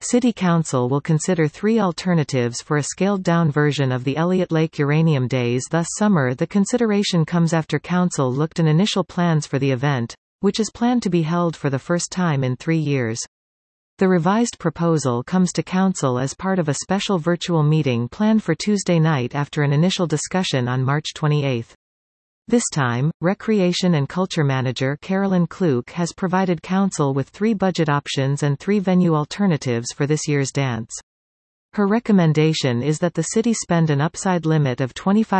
City Council will consider 3 alternatives for a scaled-down version of the Elliott Lake Uranium Days this summer. The consideration comes after Council looked at initial plans for the event, which is planned to be held for the first time in 3 years. The revised proposal comes to Council as part of a special virtual meeting planned for Tuesday night after an initial discussion on March 28. This time, Recreation and Culture Manager Carolyn Kluke has provided Council with 3 budget options and 3 venue alternatives for this year's dance. Her recommendation is that the city spend an upside limit of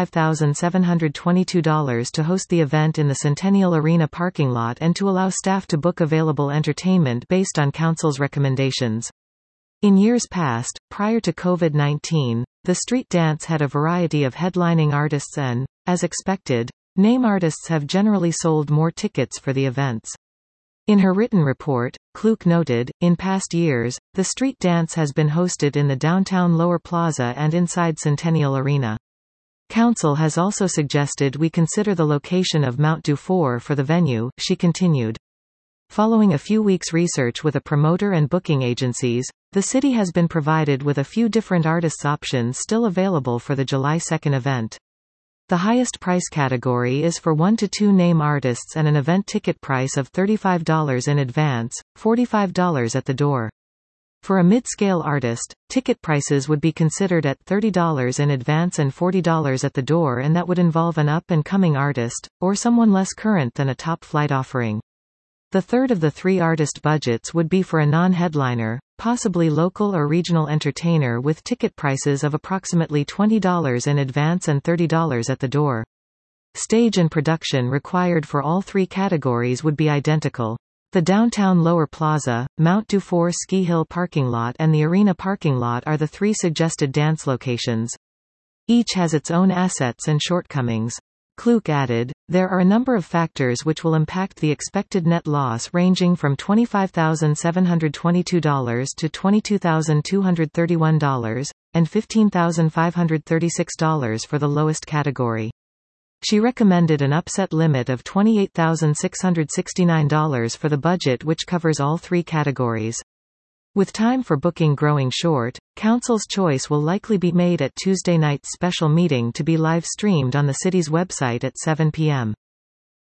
$25,722 to host the event in the Centennial Arena parking lot and to allow staff to book available entertainment based on Council's recommendations. In years past, prior to COVID-19, the street dance had a variety of headlining artists and, as expected, name artists have generally sold more tickets for the events. In her written report, Kluke noted, in past years, the street dance has been hosted in the downtown Lower Plaza and inside Centennial Arena. Council has also suggested we consider the location of Mount Dufour for the venue, she continued. Following a few weeks' research with a promoter and booking agencies, the city has been provided with a few different artists options still available for the July 2 event. The highest price category is for 1 to 2 name artists and an event ticket price of $35 in advance, $45 at the door. For a mid-scale artist, ticket prices would be considered at $30 in advance and $40 at the door, and that would involve an up-and-coming artist, or someone less current than a top-flight offering. The third of the 3 artist budgets would be for a non-headliner, possibly local or regional entertainer, with ticket prices of approximately $20 in advance and $30 at the door. Stage and production required for all 3 categories would be identical. The downtown Lower Plaza, Mount Dufour Ski Hill parking lot and the arena parking lot are the 3 suggested dance locations. Each has its own assets and shortcomings. Kluke added, there are a number of factors which will impact the expected net loss, ranging from $25,722 to $22,231, and $15,536 for the lowest category. She recommended an upset limit of $28,669 for the budget, which covers all 3 categories. With time for booking growing short, Council's choice will likely be made at Tuesday night's special meeting to be live-streamed on the city's website at 7 p.m.